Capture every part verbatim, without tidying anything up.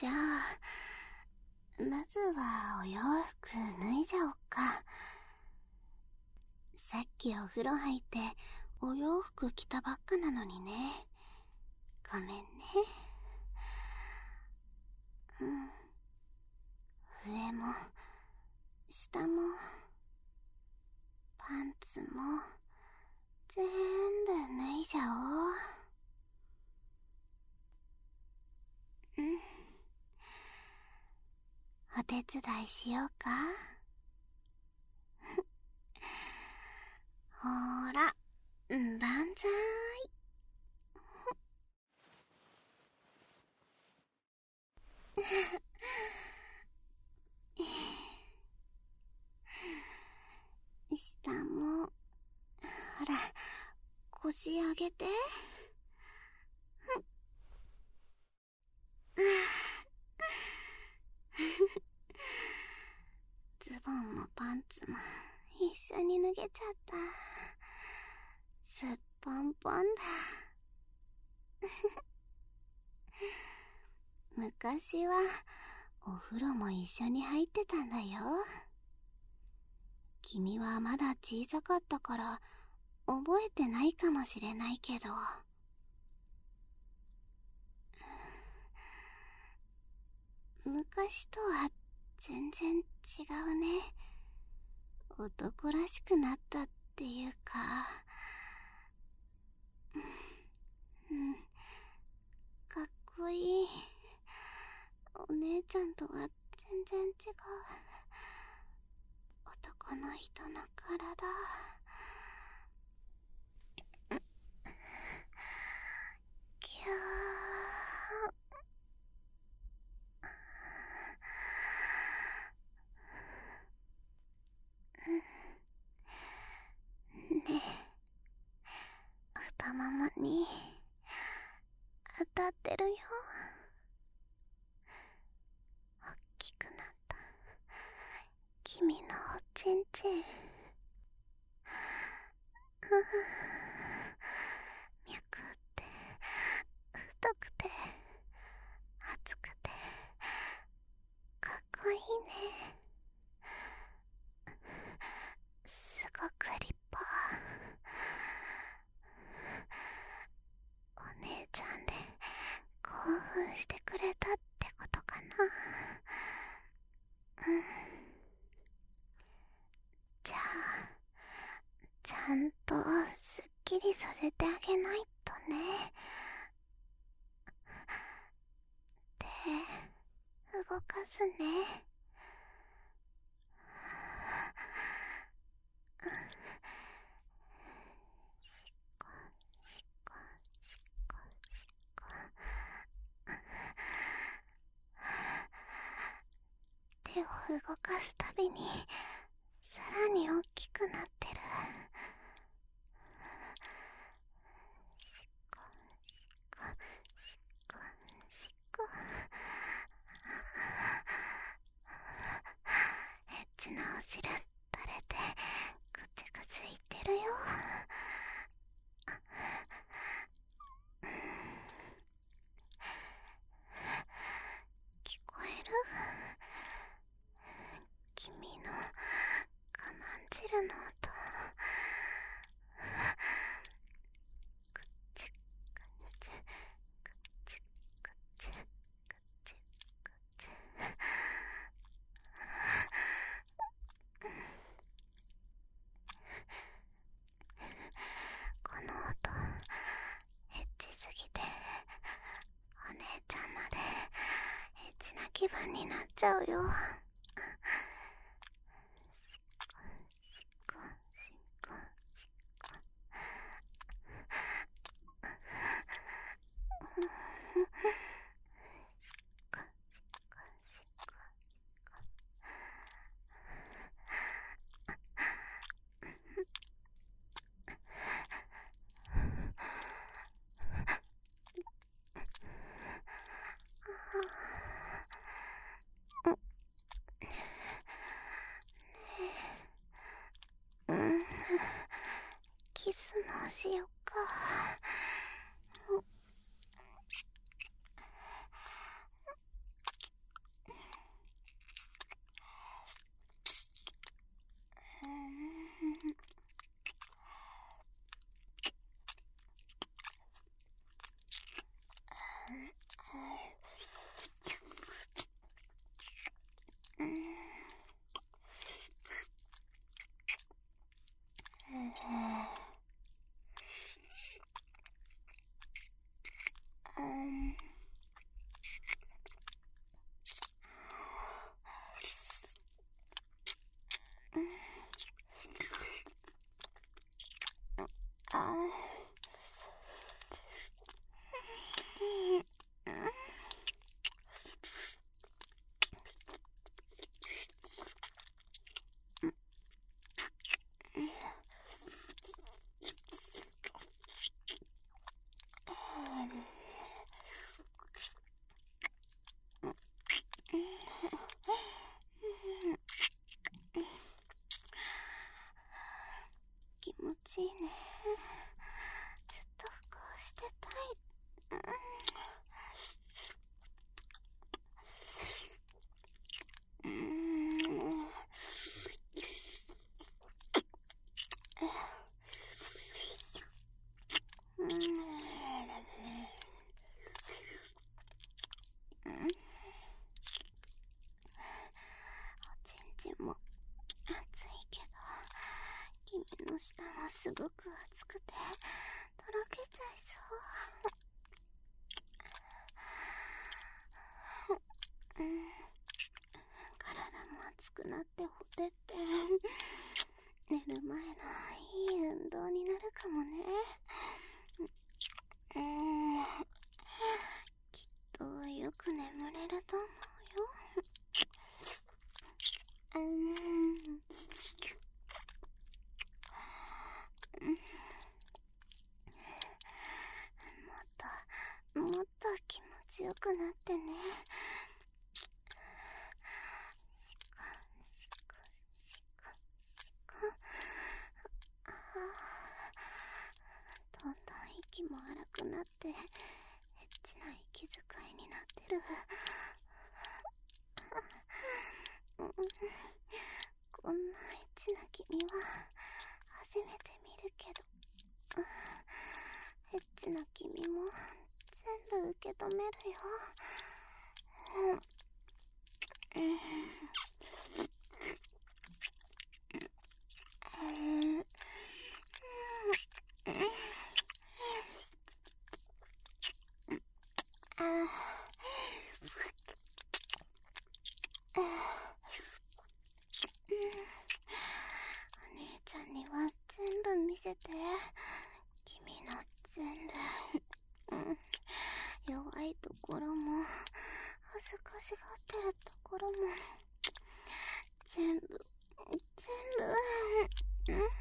じゃあ、まずはお洋服脱いじゃおっか。さっきお風呂入ってお洋服着たばっかなのにね。ごめんね。うん。上も、下も、パンツも、全部脱いじゃおう。うん。お手伝いしようか。ほーら、んばんざーい。下も、ほら、腰上げて。ズボンもパンツも一緒に脱げちゃった。すっぽんぽんだ。昔はお風呂も一緒に入ってたんだよ。君はまだ小さかったから覚えてないかもしれないけど、昔とは全然違うね。男らしくなったっていうか、うん、かっこいい。お姉ちゃんとは全然違う男の人の体。キャー。ねえ、太ももに当たってるよ。大きくなった君のおちんちん。脈って太くて熱くてかっこいいね。すごく立派。お姉ちゃんで興奮してくれたってことかな。うん。じゃあちゃんとすっきりさせてあげないとね。手動かすね。しっこしっこしっこしっこ。手を動かすたびにさらに大きくなってる。しっこしっこしっこしっこ。エッチなお汁垂れてぐつぐついってるよ。聞こえる？君の我慢汁の音。ぐちぐちぐちぐちぐちぐち。この音エッチすぎてお姉ちゃんまでエッチな気分になっちゃうよ。しっこしっこしっこしっこ。しっこしっこしっこ。 んあ気持ちいいね。ずっとこうしてたい。うんうんおちんちんも暑いけど、君の舌はすごく熱くてとろけちゃいそう。うん、体も熱くなってほてって寝る前のいい運動になるかもね。うん、きっとよく眠れると思うよ。うん、もっともっと気持ちよくなってね。どんどん息も荒くなってエッチな息遣いになってる。こんなエッチな君は初めて見るけど、エッチな君も全部受け止めるよ。うんうんうんあお姉ちゃんには全部見せて。君の全部、うん、弱いところも恥ずかしがってるところも全部全部、うん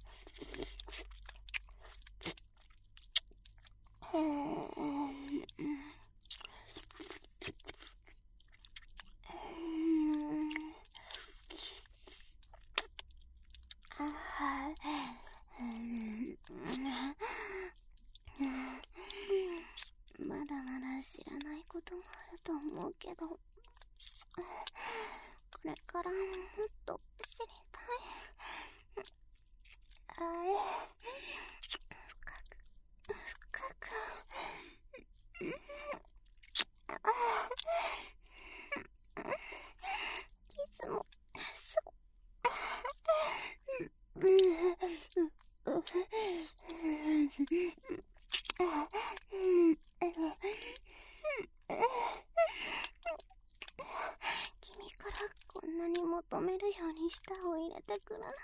へーまだまだ知らないこともあると思うけど、これからもっと知りたい。あれ、深く深くキスもそう君からこんなに求めるように舌を入れてくるなんて。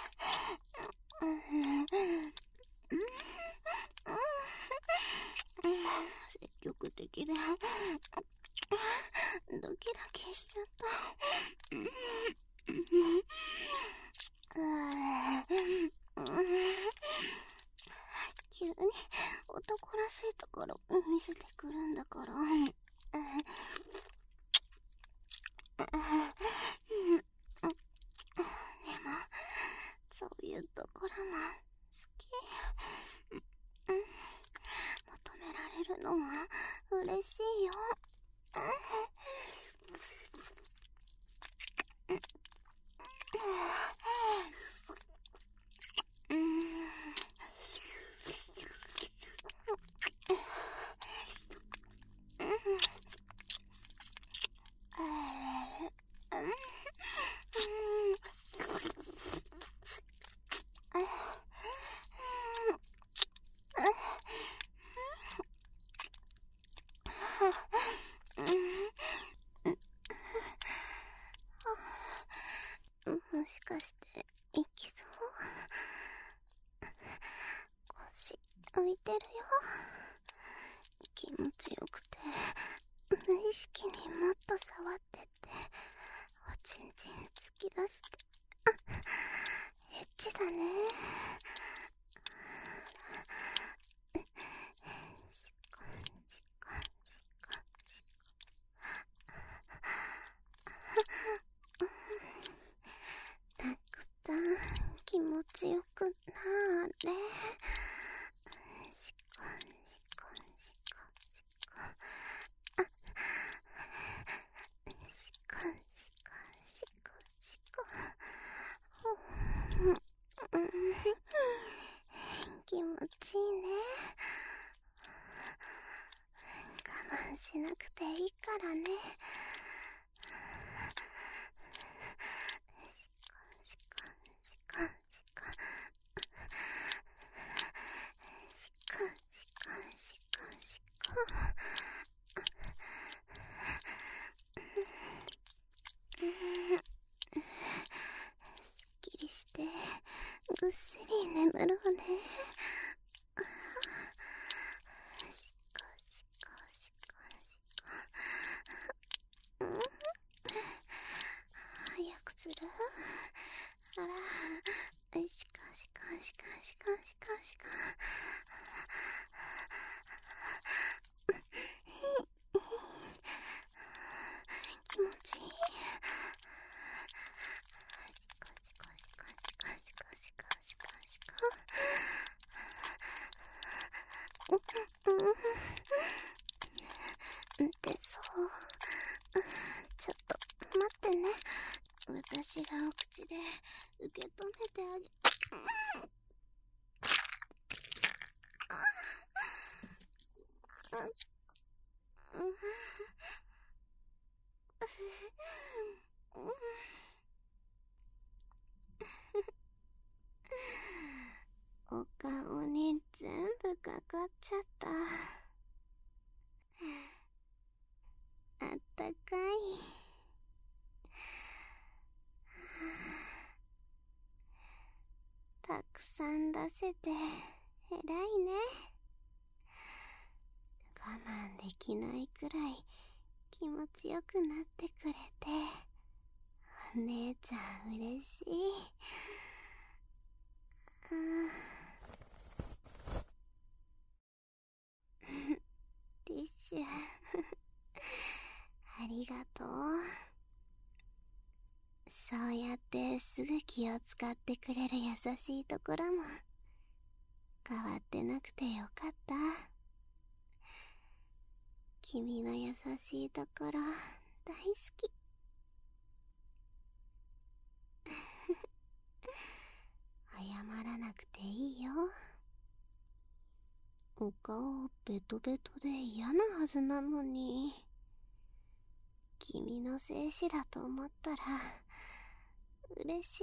積極的でドキドキしちゃった。急に男らしいところ見せてくるんだから。でもそういうところも好き。求められるのは嬉しいよ。 かしていきそう。腰浮いてるよ。気持ちよくて無意識にもっと触ってっておちんちん突き出して、エッチだね。しこんしこんしこんしこん。たくさん気持ちよくなーれ。しこんしこんしこんしこん。しこんしこんしこんしこん。気持ちいいね。我慢しなくていいからね。しこんしこんしこんしこんしこんしこんしこん。すっきりしてぐっすり眠るわね。しこしこしこしこ。うん、早くする。あら、しこしこしこしこしこしこ。気持ちいい。しこしこしこしこしこしこしこしこ。うん、でそう。ちょっと待ってね。私がお口で受け止めてあげ。お顔に全部かかっちゃった。あったかい。たくさん出せて偉いね。我慢できないくらい気持ちよくなってくれてお姉ちゃん嬉しい。ティッシュありがとう。そうやってすぐ気を使ってくれる優しいところも変わってなくてよかった。君の優しいところ大好き。謝らなくていいよ。お顔ベトベトで嫌なはずなのに。君の精子だと思ったら嬉しい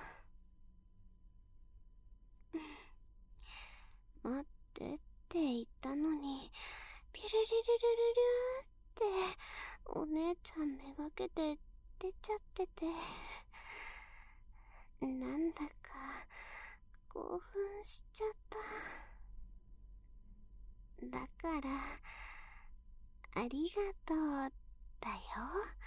の。待ってって言ったのにピルリルルルルってお姉ちゃんめがけて出ちゃってて、なんだか興奮しちゃった。だからありがとうだよ。